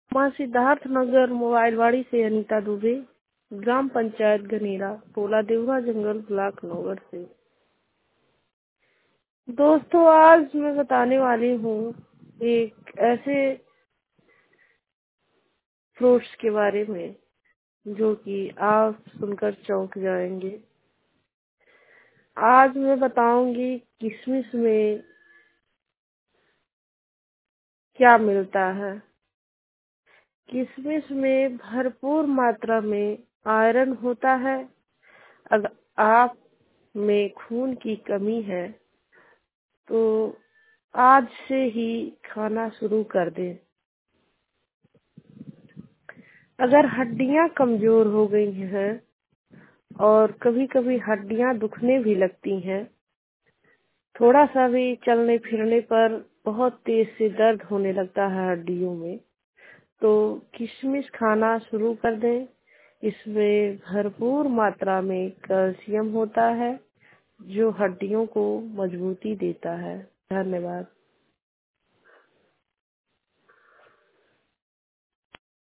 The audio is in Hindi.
मां सिद्धार्थ नगर मोबाइलवाड़ी से अनीता दुबे, ग्राम पंचायत गनेरा, पोला देवरा जंगल, ब्लॉक नगर से। दोस्तों, आज मैं बताने वाली हूँ एक ऐसे फ्रूट्स के बारे में जो कि आप सुनकर चौंक जाएंगे। आज मैं बताऊंगी किशमिश में क्या मिलता है। किशमिश में भरपूर मात्रा में आयरन होता है। अगर आप में खून की कमी है तो आज से ही खाना शुरू कर दें। अगर हड्डियां कमजोर हो गई हैं और कभी कभी हड्डियां दुखने भी लगती हैं, थोड़ा सा भी चलने फिरने पर बहुत तेज से दर्द होने लगता है हड्डियों में, तो किशमिश खाना शुरू कर दें। इसमें भरपूर मात्रा में कैल्शियम होता है जो हड्डियों को मजबूती देता है। धन्यवाद।